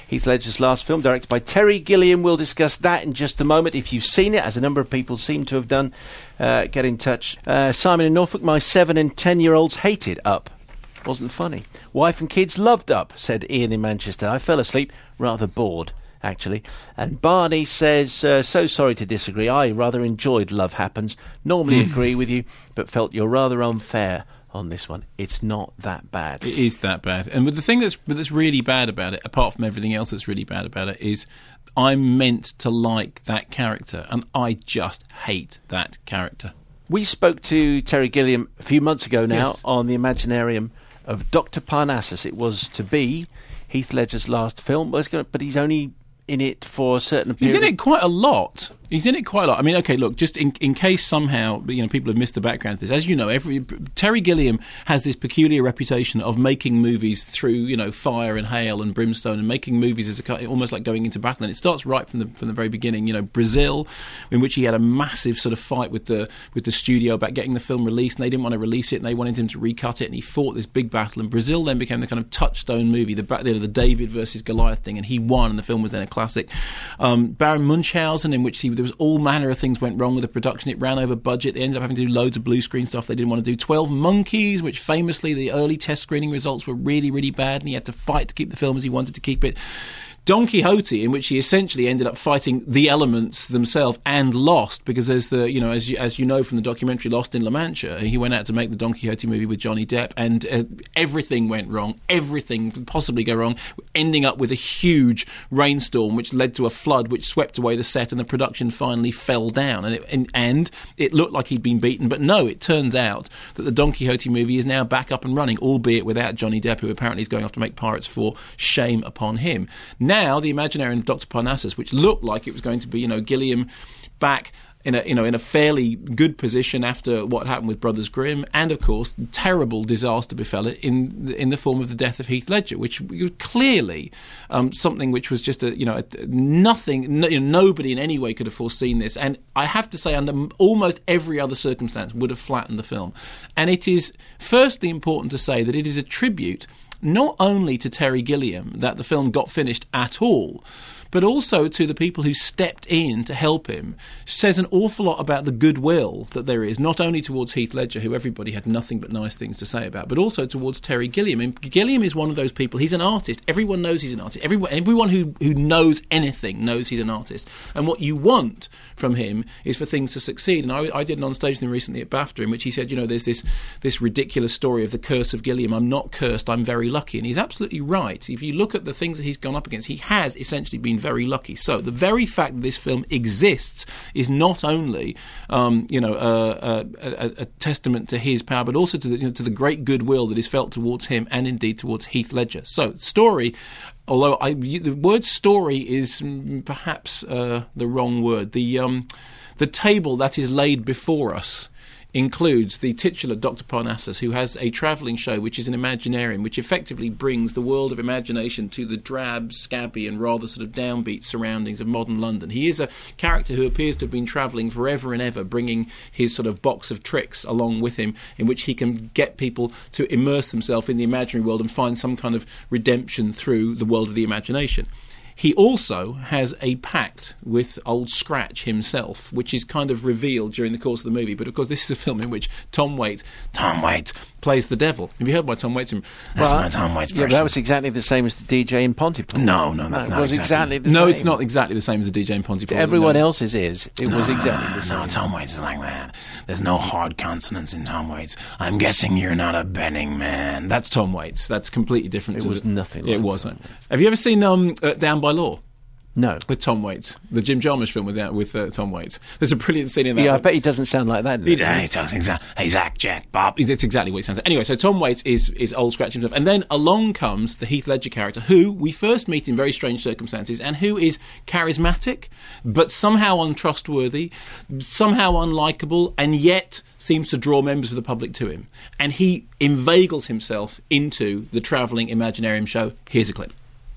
Heath Ledger's last film, directed by Terry Gilliam. We'll discuss that in just a moment. If you've seen it, as a number of people seem to have done, uh, get in touch. Uh, Simon in Norfolk, my seven and ten-year-olds hated Up. Wasn't funny. Wife and kids loved Up, said Ian in Manchester. I fell asleep, rather bored, actually. And Barney says, uh, so sorry to disagree. I rather enjoyed Love Happens. Normally agree with you, but felt you're rather unfair on this one. It's not that bad. It is that bad. And the thing that's that's really bad about it, apart from everything else that's really bad about it, is I'm meant to like that character, and I just hate that character. We spoke to Terry Gilliam a few months ago now Yes. on the Imaginarium of Doctor Parnassus. It was to be Heath Ledger's last film, but he's only in it for a certain period. He's in it quite a lot. He's in it quite a lot. I mean, okay, look, just in, in case somehow you know people have missed the background to this. As you know, every Terry Gilliam has this peculiar reputation of making movies through you know fire and hail and brimstone, and making movies as a, almost like going into battle. And it starts right from the from the very beginning. You know, Brazil, in which he had a massive sort of fight with the with the studio about getting the film released, and they didn't want to release it, and they wanted him to recut it, and he fought this big battle. And Brazil then became the kind of touchstone movie, the you know, the David versus Goliath thing, and he won, and the film was then a classic. Um, Baron Munchausen, in which he, there was all manner of things went wrong with the production. It ran over budget. They ended up having to do loads of blue screen stuff they didn't want to do. twelve Monkeys, which famously the early test screening results were really, really bad, and he had to fight to keep the film as he wanted to keep it. Don Quixote, in which he essentially ended up fighting the elements themselves and lost, because there's the, you know, as you, as you know from the documentary Lost in La Mancha, he went out to make the Don Quixote movie with Johnny Depp, and uh, everything went wrong, everything could possibly go wrong, ending up with a huge rainstorm which led to a flood which swept away the set, and the production finally fell down, and it, and, and it looked like he'd been beaten, but no, it turns out that the Don Quixote movie is now back up and running, albeit without Johnny Depp, who apparently is going off to make Pirates four. Shame upon him. Now Now, the Imaginarium of Doctor Parnassus, which looked like it was going to be, you know, Gilliam back in a, you know, in a fairly good position after what happened with Brothers Grimm, and of course, terrible disaster befell it in in the form of the death of Heath Ledger, which was clearly um, something which was just a, you know, a, nothing. No, you know, nobody in any way could have foreseen this, and I have to say, under almost every other circumstance, would have flattened the film. And it is firstly important to say that it is a tribute not only to Terry Gilliam that the film got finished at all, but also to the people who stepped in to help him, says an awful lot about the goodwill that there is, not only towards Heath Ledger, who everybody had nothing but nice things to say about, but also towards Terry Gilliam. And Gilliam is one of those people, he's an artist. Everyone knows he's an artist. Everyone, everyone who, who knows anything knows he's an artist. And what you want from him is for things to succeed. And I, I did an on-stage thing recently at BAFTA in which he said, you know, there's this, this ridiculous story of the curse of Gilliam. I'm not cursed, I'm very lucky. And he's absolutely right. If you look at the things that he's gone up against, he has essentially been very lucky. So the very fact that this film exists is not only, um, you know, a, a, a testament to his power, but also to the, you know, to the great goodwill that is felt towards him and indeed towards Heath Ledger. So story, although I, the word story is perhaps uh, the wrong word. The um, the table that is laid before us includes the titular Doctor Parnassus, who has a travelling show which is an Imaginarium, which effectively brings the world of imagination to the drab, scabby and rather sort of downbeat surroundings of modern London. He is a character who appears to have been travelling forever and ever, bringing his sort of box of tricks along with him, in which he can get people to immerse themselves in the imaginary world and find some kind of redemption through the world of the imagination. He also has a pact with Old Scratch himself, which is kind of revealed during the course of the movie. But of course, this is a film in which Tom Waits, Tom Waits plays the devil. Have you heard my Tom Waits? That's well, my Tom Waits yeah, version. that was exactly the same as the D J in Pontypool. No, no, that's no, not it was exactly, exactly the no, same. No, it's not exactly the same as the D J in Pontypool. To everyone no. else's is. It no, was exactly the same. No, Tom Waits is like that. There's no hard consonants in Tom Waits. I'm guessing you're not a Benning man. That's Tom Waits. That's completely different. It to was the, nothing like It wasn't. Have you ever seen um, uh, Down by Law? No. With Tom Waits. The Jim Jarmusch film with, uh, with uh, Tom Waits. There's a brilliant scene in that. Yeah, one. I bet he doesn't sound like that. He, he sounds exactly, hey, Zach, Jack, Bob. That's exactly what he sounds like. Anyway, so Tom Waits is, is Old Scratch himself. And then along comes the Heath Ledger character, who we first meet in very strange circumstances, and who is charismatic, but somehow untrustworthy, somehow unlikable, and yet seems to draw members of the public to him. And he inveigles himself into the travelling Imaginarium show. Here's a clip.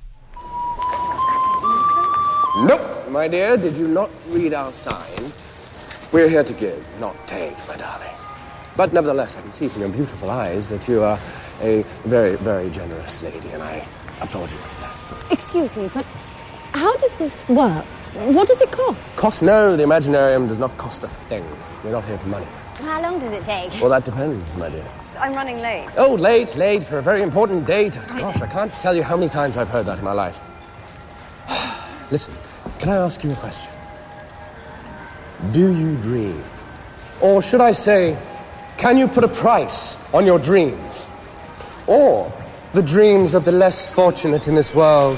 Nope, my dear, did you not read our sign? We're here to give, not take, my darling. But nevertheless, I can see from your beautiful eyes that you are a very, very generous lady, and I applaud you for that. Excuse me, but how does this work? What does it cost? Cost? No, the Imaginarium does not cost a thing. We're not here for money. How long does it take? Well, that depends, my dear. I'm running late. Oh, late, late for a very important date. Gosh, I can't tell you how many times I've heard that in my life. Listen, can I ask you a question? Do you dream? Or should I say, can you put a price on your dreams? Or the dreams of the less fortunate in this world?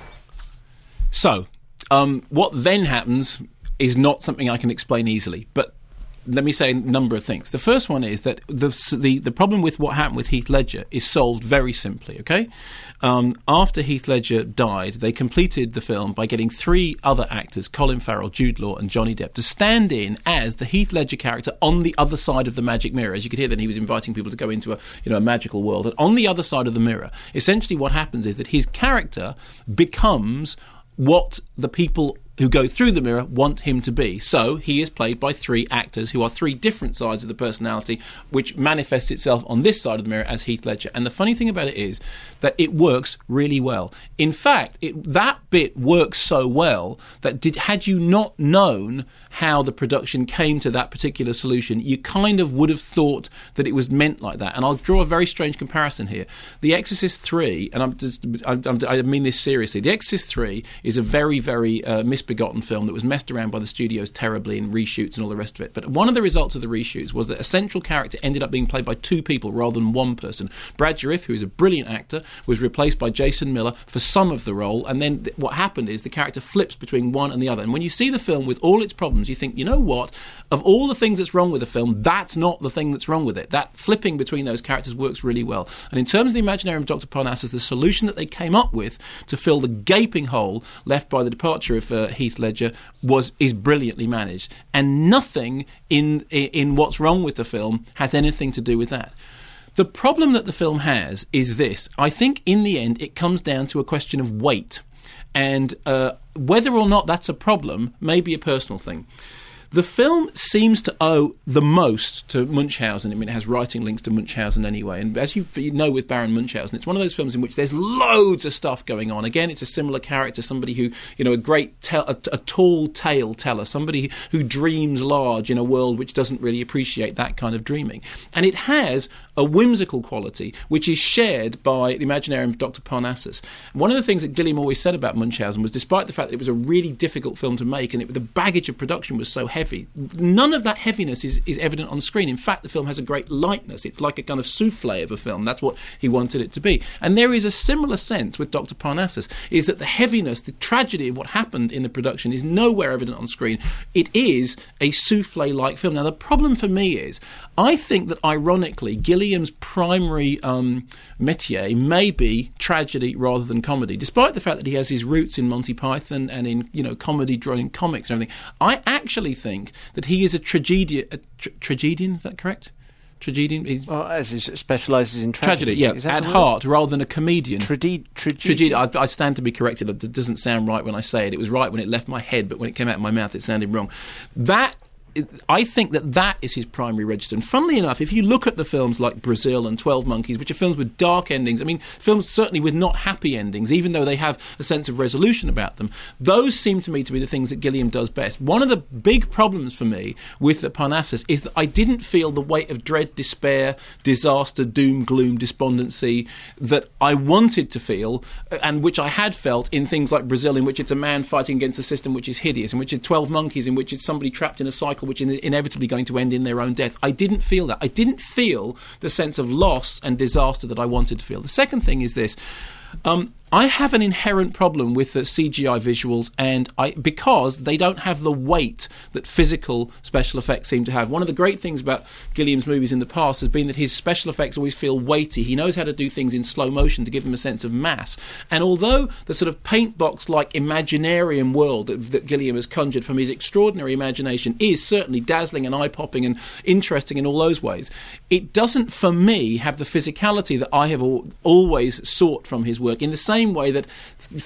So, um, what then happens is not something I can explain easily, but let me say a number of things. The first one is that the the, the problem with what happened with Heath Ledger is solved very simply, okay? Um, after Heath Ledger died, they completed the film by getting three other actors, Colin Farrell, Jude Law and Johnny Depp, to stand in as the Heath Ledger character on the other side of the magic mirror. As you could hear, then he was inviting people to go into a, you know, a magical world. And on the other side of the mirror, essentially what happens is that his character becomes what the people who go through the mirror want him to be. So he is played by three actors who are three different sides of the personality, which manifests itself on this side of the mirror as Heath Ledger. And the funny thing about it is that it works really well. In fact, it, that bit works so well that did, had you not known how the production came to that particular solution, you kind of would have thought that it was meant like that. And I'll draw a very strange comparison here. The Exorcist three, and I'm just, I'm, I'm, I mean this seriously, The Exorcist three is a very, very uh, misbegotten film that was messed around by the studios terribly in reshoots and all the rest of it. But one of the results of the reshoots was that a central character ended up being played by two people rather than one person. Brad Dourif, who is a brilliant actor, was replaced by Jason Miller for some of the role, and then th- what happened is the character flips between one and the other. And when you see the film with all its problems, you think, you know what? Of all the things that's wrong with the film, that's not the thing that's wrong with it. That flipping between those characters works really well. And in terms of the Imaginarium of Doctor Parnassus, the solution that they came up with to fill the gaping hole left by the departure of uh, Heath Ledger was is brilliantly managed. And nothing in in what's wrong with the film has anything to do with that. The problem that the film has is this. I think in the end it comes down to a question of weight. And uh, whether or not that's a problem may be a personal thing. The film seems to owe the most to Munchausen. I mean, it has writing links to Munchausen anyway. And as you know with Baron Munchausen, it's one of those films in which there's loads of stuff going on. Again, it's a similar character, somebody who, you know, a great, te- a, a tall tale teller, somebody who dreams large in a world which doesn't really appreciate that kind of dreaming. And it has a whimsical quality which is shared by the Imaginarium of Doctor Parnassus. One of the things that Gilliam always said about Munchausen was, despite the fact that it was a really difficult film to make and it, the baggage of production was so heavy, none of that heaviness is, is evident on screen. In fact, the film has a great lightness. It's like a kind of souffle of a film. That's what he wanted it to be. And there is a similar sense with Doctor Parnassus, is that the heaviness, the tragedy of what happened in the production is nowhere evident on screen. It is a souffle-like film. Now, the problem for me is, I think that ironically, Gilliam's primary um, métier may be tragedy rather than comedy, despite the fact that he has his roots in Monty Python and in, you know, comedy, drawing comics and everything. I actually think that he is a tragedian. A tra- tragedian, is that correct? Tragedian? He's well, as he specialises in tragedy. tragedy, yeah, at heart, rather than a comedian. Tragedy. Tragedy. I, I stand to be corrected. It doesn't sound right when I say it. It was right when it left my head, but when it came out of my mouth, it sounded wrong. That. I think that that is his primary register. And funnily enough, if you look at the films like Brazil and twelve Monkeys, which are films with dark endings, I mean, films certainly with not happy endings, even though they have a sense of resolution about them, those seem to me to be the things that Gilliam does best. One of the big problems for me with the Parnassus is that I didn't feel the weight of dread, despair, disaster, doom, gloom, despondency that I wanted to feel, and which I had felt in things like Brazil, in which it's a man fighting against a system which is hideous, in which it's twelve Monkeys, in which it's somebody trapped in a cycle which is inevitably going to end in their own death. I didn't feel that. I didn't feel the sense of loss and disaster that I wanted to feel. The second thing is this. Um, I have an inherent problem with the C G I visuals, and I because they don't have the weight that physical special effects seem to have. One of the great things about Gilliam's movies in the past has been that his special effects always feel weighty. He knows how to do things in slow motion to give them a sense of mass. And although the sort of paint box-like Imaginarium world that, that Gilliam has conjured from his extraordinary imagination is certainly dazzling and eye-popping and interesting in all those ways, it doesn't, for me, have the physicality that I have al- always sought from his work, in the same same way that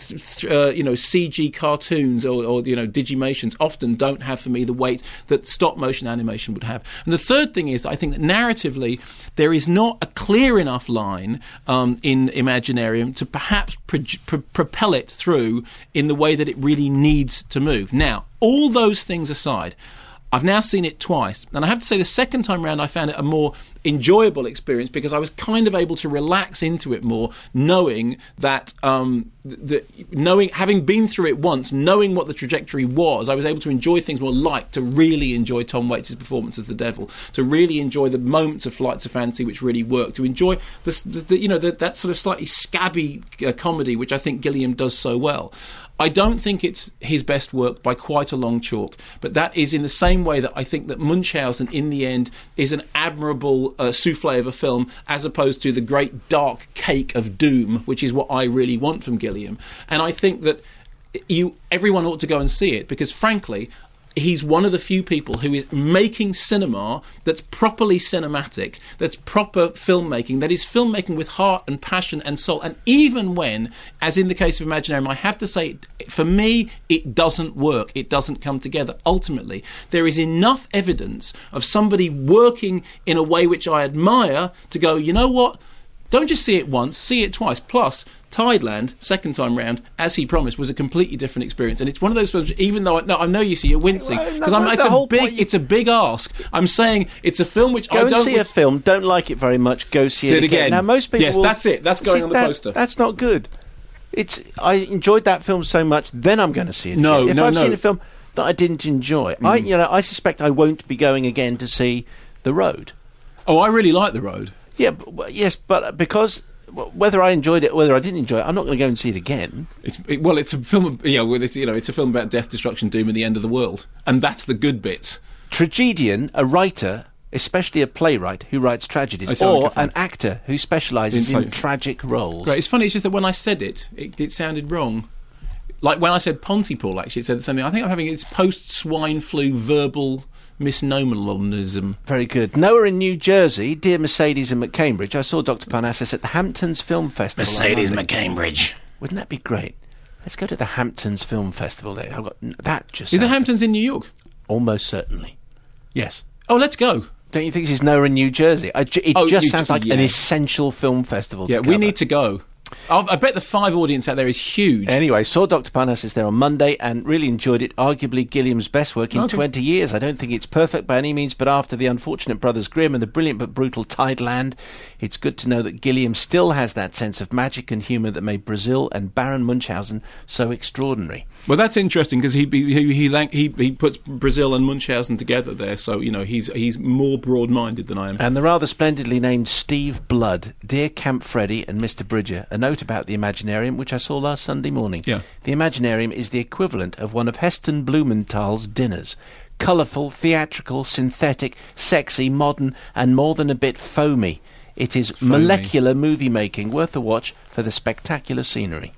uh, you know C G cartoons or, or you know Digimations often don't have for me the weight that stop motion animation would have. And the third thing is, I think that narratively there is not a clear enough line um, in Imaginarium to perhaps pro- pro- propel it through in the way that it really needs to move. Now, all those things aside, I've now seen it twice, and I have to say the second time round I found it a more enjoyable experience because I was kind of able to relax into it more, knowing that, um, that knowing having been through it once, knowing what the trajectory was, I was able to enjoy things more, like to really enjoy Tom Waits' performance as the devil, to really enjoy the moments of Flights of Fancy which really work, to enjoy the, the, the you know the, that sort of slightly scabby uh, comedy which I think Gilliam does so well. I don't think it's his best work by quite a long chalk, but that is in the same way that I think that Munchausen, in the end, is an admirable uh, souffle of a film, as opposed to the great dark cake of doom, which is what I really want from Gilliam. And I think that you, everyone ought to go and see it, because frankly, he's one of the few people who is making cinema that's properly cinematic, that's proper filmmaking, that is filmmaking with heart and passion and soul. And even when, as in the case of Imaginarium, I have to say, for me, it doesn't work. It doesn't come together. Ultimately, there is enough evidence of somebody working in a way which I admire to go, you know what? Don't just see it once, see it twice. Plus, Tideland, second time round, as he promised, was a completely different experience. And it's one of those films, even though I, no, I know you see you're wincing, because well, no, it's, no, a big, you... it's a big ask. I'm saying it's a film which go I don't... Go and see a film, don't like it very much, go see it, it again. again. Now, most people yes, will... that's it. That's going see, on the that, poster. That's not good. It's. I enjoyed that film so much, then I'm going to see it no, again. If no, I've no. seen a film that I didn't enjoy, mm. I, you know, I suspect I won't be going again to see The Road. Oh, I really like The Road. Yeah, but, yes, but because... whether I enjoyed it or whether I didn't enjoy it, I'm not going to go and see it again. It's it, well, it's a film. You know, well, it's, you know, it's a film about death, destruction, doom, and the end of the world, and that's the good bit. Tragedian, a writer, especially a playwright who writes tragedies, oh, or an actor who specialises in, in tragic roles. Right. It's funny. It's just that when I said it, it, it sounded wrong. Like when I said Pontypool, actually, it said something. I think I'm having it's post-swine flu verbal misnomeralism. Very good. Noah in New Jersey, dear Mercedes and McCambridge, I saw Doctor Parnassus at the Hamptons Film Festival. Mercedes McCambridge. Wouldn't that be great? Let's go to the Hamptons Film Festival there. I've got that just. Is the Hamptons in New York? Almost certainly. Yes. Oh, let's go. Don't you think this is Noah in New Jersey? I ju- it oh, just you sounds ju- like yeah. an essential film festival. Yeah, to we cover. need to go. I'll, I bet the five audience out there is huge. Anyway, saw Doctor Parnassus there on Monday and really enjoyed it. Arguably Gilliam's best work in okay. twenty years. I don't think it's perfect by any means, but after The Unfortunate Brothers Grimm and the brilliant but brutal Tideland, it's good to know that Gilliam still has that sense of magic and humour that made Brazil and Baron Munchausen so extraordinary. Well, that's interesting because he he he, he he puts Brazil and Munchausen together there, so you know he's he's more broad-minded than I am. And the rather splendidly named Steve Blood, dear Camp Freddy and Mister Bridger, a note about the Imaginarium, which I saw last Sunday morning. Yeah. The Imaginarium is the equivalent of one of Heston Blumenthal's dinners. Colourful, theatrical, synthetic, sexy, modern, and more than a bit foamy. It is foamy. Molecular movie making, worth a watch for the spectacular scenery.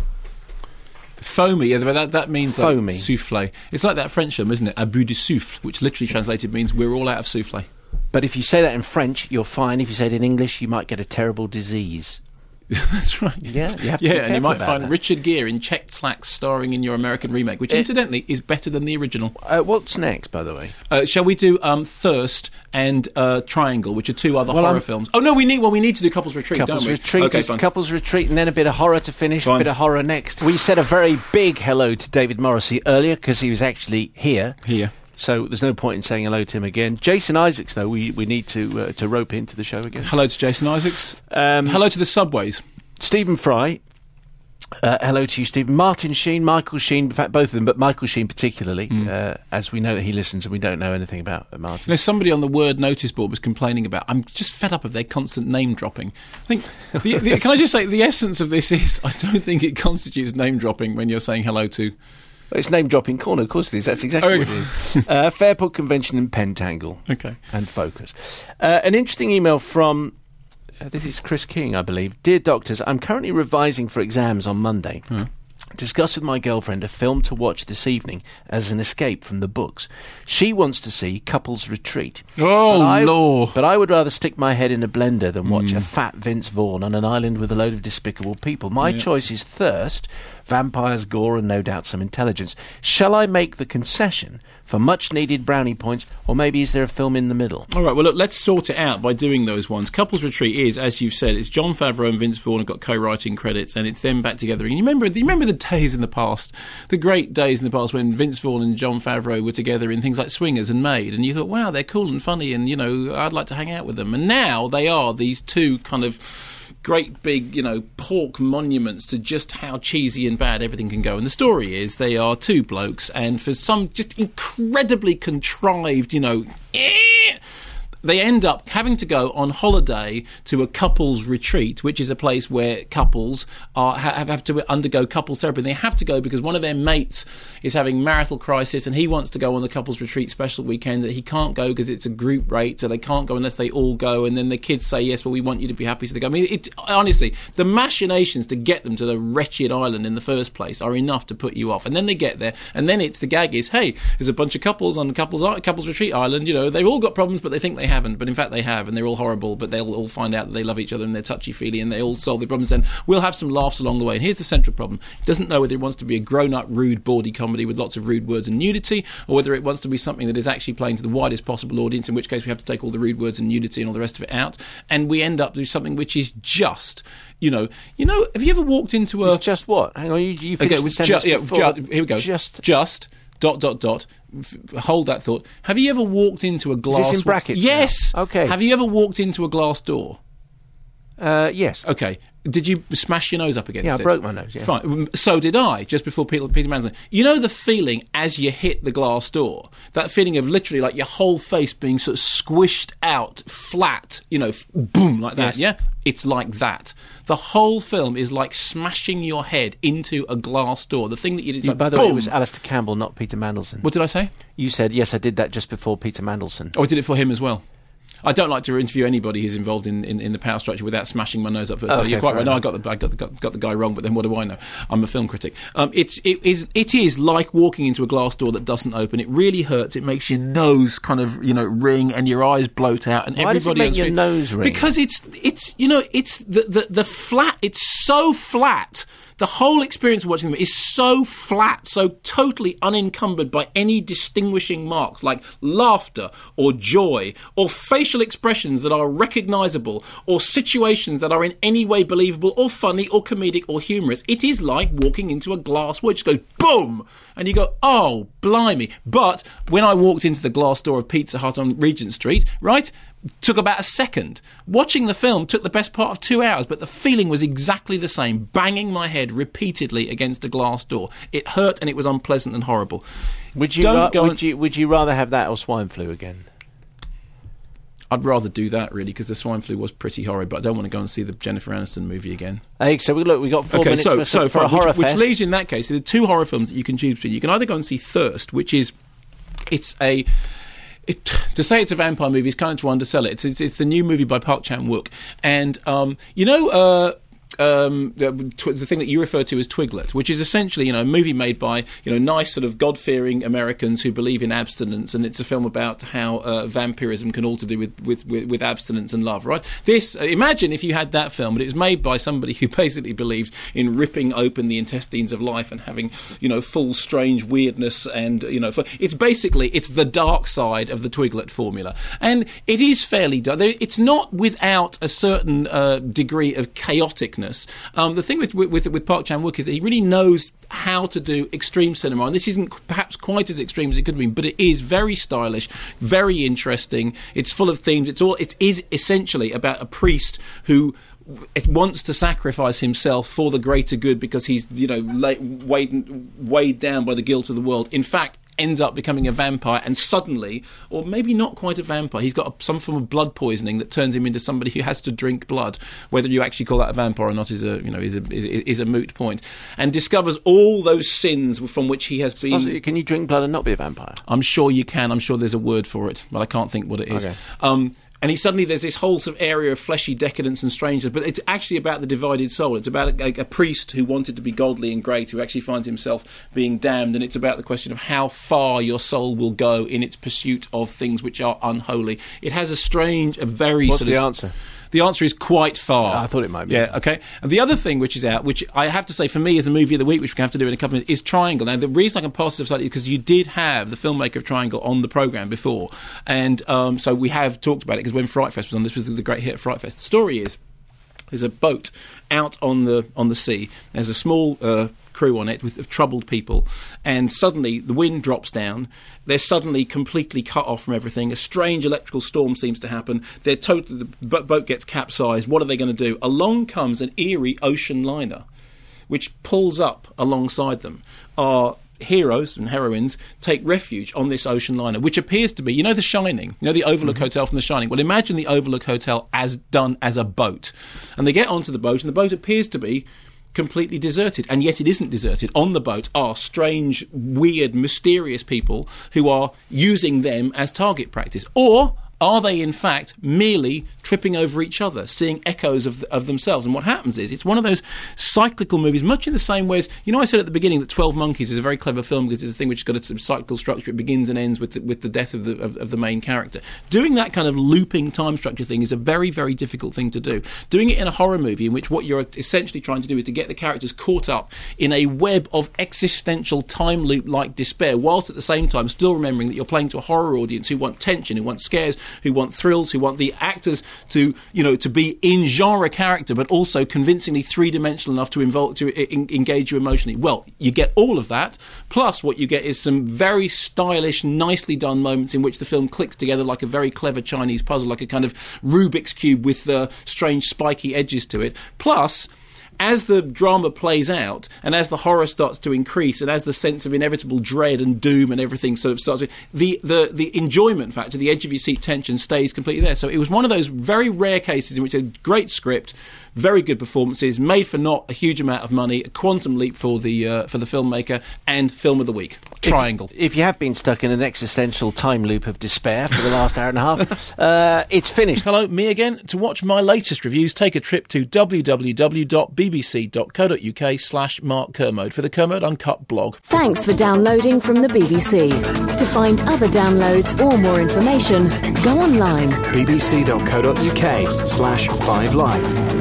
Foamy, yeah, that, that means foamy. Like souffle. It's like that French film, isn't it? A bout de souffle, which literally translated means we're all out of souffle. But if you say that in French, you're fine. If you say it in English, you might get a terrible disease. That's right. Yeah, you have to yeah, be and you might find that. Richard Gere in checked slacks starring in your American remake, which it, incidentally is better than the original. Uh, what's next, by the way? Uh, shall we do um, Thirst and uh, Triangle, which are two other well, horror I'm, films? Oh no, we need well we need to do Couples Retreat, Couples don't we? Retreat, okay, is fine. Couples Retreat, and then a bit of horror to finish. Fine. A bit of horror next. We said a very big hello to David Morrissey earlier because he was actually here. Here. So there's no point in saying hello to him again. Jason Isaacs, though, we we need to uh, to rope into the show again. Hello to Jason Isaacs. Um, hello to the Subways. Stephen Fry. Uh, hello to you, Stephen. Martin Sheen, Michael Sheen, in fact, both of them, but Michael Sheen particularly, mm. uh, as we know that he listens and we don't know anything about uh, Martin. You know, somebody on the Word notice board was complaining about, I'm just fed up of their constant name dropping. I think, the, the, can I just say, the essence of this is, I don't think it constitutes name dropping when you're saying hello to... Well, it's name dropping corner, of course it is. That's exactly oh, what it is. uh, Fairport Convention and Pentangle. Okay. And Focus. Uh, an interesting email from... Uh, this is Chris King, I believe. Dear Doctors, I'm currently revising for exams on Monday. Hmm. discuss with my girlfriend a film to watch this evening as an escape from the books. She wants to see Couples Retreat. Oh, but I, Lord. But I would rather stick my head in a blender than watch Mm. a fat Vince Vaughn on an island with a load of despicable people. My Yeah. choice is thirst, vampires, gore, and no doubt some intelligence. Shall I make the concession for much-needed brownie points, or maybe is there a film in the middle? All right, well, look, let's sort it out by doing those ones. Couples Retreat is, as you've said, it's Jon Favreau and Vince Vaughn have got co-writing credits, and it's them back together. And you remember, you remember the days in the past, the great days in the past when Vince Vaughn and Jon Favreau were together in things like Swingers and Maid, and you thought, wow, they're cool and funny, and, you know, I'd like to hang out with them. And now they are these two kind of great big, you know, pork monuments to just how cheesy and bad everything can go. And the story is they are two blokes, and for some just incredibly contrived, you know, eh, they end up having to go on holiday to a couples retreat, which is a place where couples are have, have to undergo couples therapy. And they have to go because one of their mates is having marital crisis, and he wants to go on the couples retreat special weekend that he can't go because it's a group rate, so they can't go unless they all go. And then the kids say, yes, well, we want you to be happy, so they go. I mean, it, honestly, the machinations to get them to the wretched island in the first place are enough to put you off. And then they get there, and then it's the gag is, hey, there's a bunch of couples on the couples couples retreat island. You know, they've all got problems, but they think they haven't, but in fact they have, and they're all horrible, but they'll all find out that they love each other and they're touchy-feely, and they all solve their problems, and we'll have some laughs along the way. And here's the central problem. He doesn't know whether he wants to be a grown-up, rude, bawdy comedy with lots of rude words and nudity, or whether it wants to be something that is actually playing to the widest possible audience, in which case we have to take all the rude words and nudity and all the rest of it out, and we end up with something which is just, you know, you know, have you ever walked into a... It's just what? Hang on, you, you Okay, finished it the was sentence ju- yeah, before. ju- here we go. Just... Just, dot, dot, dot, f- hold that thought. Have you ever walked into a glass... Is this in brackets Yes! now? Okay. Have you ever walked into a glass door? Uh, yes. Okay. Did you smash your nose up against Yeah, it? I broke my nose, yeah. Fine. So did I, just before Peter, Peter Manson. You know the feeling as you hit the glass door? That feeling of literally like your whole face being sort of squished out, flat, you know, f- boom, like that, Yes. yeah? It's like that. The whole film is like smashing your head into a glass door. The thing that you did... You, Like, by the boom. way, it was Alistair Campbell, not Peter Mandelson. What did I say? You said, yes, I did that just before Peter Mandelson. Oh, I did it for him as well. I don't like to interview anybody who's involved in, in, in the power structure without smashing my nose up first. Oh, Oh, okay, you're quite fair right. No, I enough. got the I got the, got, got the guy wrong, but then what do I know? I'm a film critic. Um, it's it is it is like walking into a glass door that doesn't open. It really hurts. It makes your nose kind of, you know, ring and your eyes bloat out. And Why does it everybody make on your screen- nose ring? Because it's it's you know it's the, the the flat. It's so flat. The whole experience of watching them is so flat, so totally unencumbered by any distinguishing marks like laughter or joy or facial expressions that are recognisable or situations that are in any way believable or funny or comedic or humorous. It is like walking into a glass wall. It just goes boom! And you go, oh, blimey. But when I walked into the glass door of Pizza Hut on Regent Street, right, took about a second. Watching the film took the best part of two hours, but the feeling was exactly the same, banging my head repeatedly against a glass door. It hurt and it was unpleasant and horrible. Would you, Don't ra- go would, and- you, would you rather have that or swine flu again? I'd rather do that, really, because the swine flu was pretty horrid, but I don't want to go and see the Jennifer Aniston movie again. Hey, so we look, we got four Okay, minutes so, for, so for a fine, horror which, which fest. leaves you in that case, there are two horror films that you can choose between. You can either go and see Thirst, which is, it's a... It, to say it's a vampire movie is kind of to undersell it. It's, it's, it's the new movie by Park Chan-wook. And, um, you know... Uh, Um, the, tw- the thing that you refer to as Twiglet, which is essentially, you know, a movie made by, you know, nice sort of God-fearing Americans who believe in abstinence, and it's a film about how uh, vampirism can all to do with, with, with, with abstinence and love, right? This, uh, imagine if you had that film, but it was made by somebody who basically believed in ripping open the intestines of life and having, you know, full strange weirdness, and, you know, for, it's basically, it's the dark side of the Twiglet formula. And it is fairly dark. It's not without a certain uh, degree of chaoticness. Um, the thing with, with with Park Chan-wook is that he really knows how to do extreme cinema, and this isn't perhaps quite as extreme as it could have been, but it is very stylish, very interesting. It's full of themes. It's all. It is essentially about a priest who wants to sacrifice himself for the greater good because he's, you know, la- weighed weighed down by the guilt of the world. In fact, ends up becoming a vampire, and suddenly, or maybe not quite a vampire, he's got a, some form of blood poisoning that turns him into somebody who has to drink blood. Whether you actually call that a vampire or not is a, you know, is a is, is a moot point. And discovers all those sins from which he has been. Possibly, can you drink blood and not be a vampire? I'm sure you can. I'm sure there's a word for it, but I can't think what it is. Okay. Um, and he suddenly there's this whole sort of area of fleshy decadence and strangeness, but it's actually about the divided soul. It's about a, a, a priest who wanted to be godly and great, who actually finds himself being damned, and it's about the question of how far your soul will go in its pursuit of things which are unholy. It has a strange, a very What's sort the of... answer? The answer is quite far. I thought it might be. Yeah, okay. And the other thing which is out, which I have to say for me is the movie of the week, which we have to do in a couple of minutes, is Triangle. Now, the reason I can pass it slightly is because you did have the filmmaker of Triangle on the programme before. And um, so we have talked about it, because when Fright Fest was on, this was the great hit of Fright Fest. The story is, there's a boat out on the on the sea. There's a small... Uh, crew on it with of troubled people, and suddenly the wind drops down. They're suddenly completely cut off from everything. A strange electrical storm seems to happen. They're totally, the boat gets capsized. What are they going to do? Along comes an eerie ocean liner which pulls up alongside them. Our heroes and heroines take refuge on this ocean liner, which appears to be, you know, The Shining, you know, the Overlook mm-hmm. Hotel from The Shining. Well, imagine the Overlook Hotel as done as a boat. And they get onto the boat, and the boat appears to be completely deserted, and yet it isn't deserted. On the boat are strange, weird, mysterious people who are using them as target practice. Or are they, in fact, merely tripping over each other, seeing echoes of, of themselves? And what happens is, it's one of those cyclical movies, much in the same way as, you know, I said at the beginning that twelve Monkeys is a very clever film because it's a thing which has got a sort of cyclical structure. It begins and ends with the, with the death of the, of, of the main character. Doing that kind of looping time structure thing is a very, very difficult thing to do. Doing it in a horror movie in which what you're essentially trying to do is to get the characters caught up in a web of existential time loop-like despair, whilst at the same time still remembering that you're playing to a horror audience who want tension, who want scares, who want thrills, who want the actors to, you know, to be in genre character, but also convincingly three-dimensional enough to involve to in, engage you emotionally. Well, you get all of that. Plus, what you get is some very stylish, nicely done moments in which the film clicks together like a very clever Chinese puzzle, like a kind of Rubik's cube with uh, strange spiky edges to it. Plus, as the drama plays out, and as the horror starts to increase, and as the sense of inevitable dread and doom and everything sort of starts, the, the, the enjoyment factor, the edge of your seat tension stays completely there. So it was one of those very rare cases in which a great script, very good performances, made for not a huge amount of money, a quantum leap for the uh, for the filmmaker, and film of the week, Triangle. If, if you have been stuck in an existential time loop of despair for the last hour and a half, uh, it's finished. Hello, me again. To watch my latest reviews, take a trip to w w w dot b b c dot co dot u k slash Mark Kermode for the Kermode Uncut blog. Thanks for downloading from the B B C. To find other downloads or more information, go online. b b c dot co dot u k slash five live.